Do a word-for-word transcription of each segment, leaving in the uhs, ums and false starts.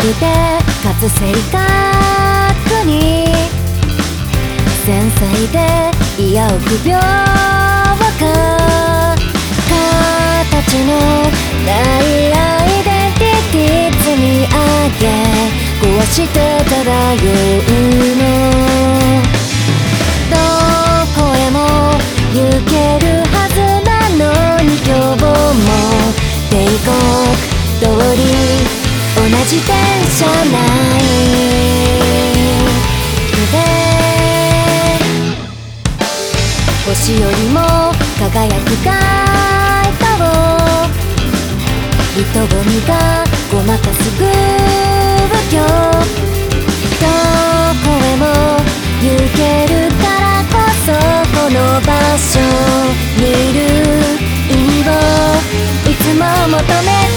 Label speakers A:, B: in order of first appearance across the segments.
A: でかつ正確に繊細で嫌臆病か形のないアイデンティティ積み上げ壊してたら酔うのどこへも行けるはずなのに今日も帝国通り同じ電車内で星よりも輝く街灯人混みがごまかす空虚どこへも行けるからこそこの場所にいる意味をいつも求めて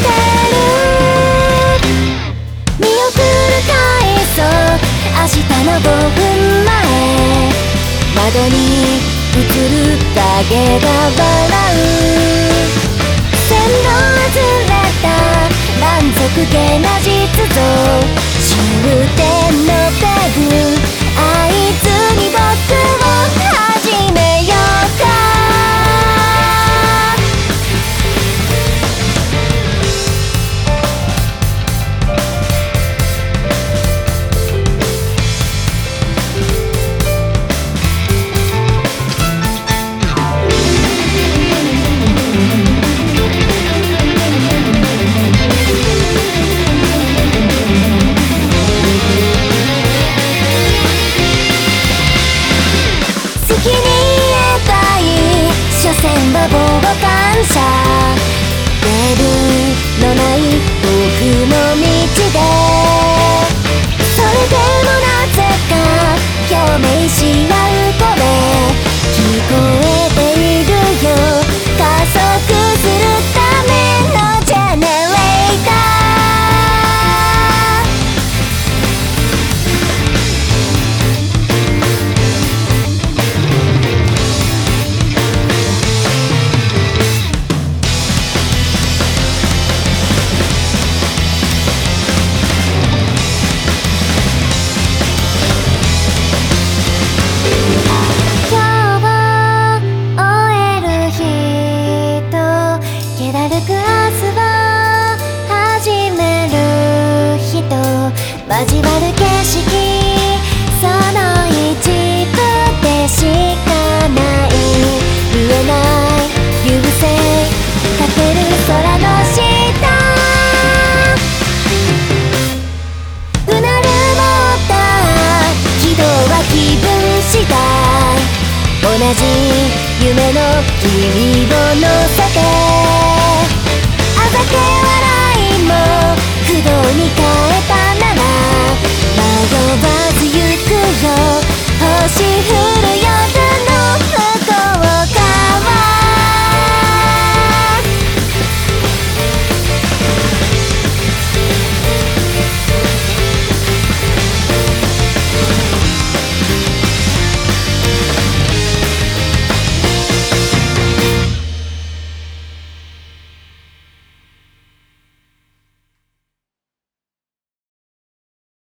A: る見送る回想明日のごふんまえ窓に映る影が笑う線路はずれた満足げな実像終点のペグ合図に僕を始めようか所詮は傍観者レールのない遠くの道でそれでもなぜか共鳴し合う声聞こえているよ加速するためのジェネレーター交わる景色その一部でしかない見えない流星かける空の下うなるもった軌道は気分次第同じ夢の君を乗せてあざけ笑いも不動に変えたなら迷わず行くよ星降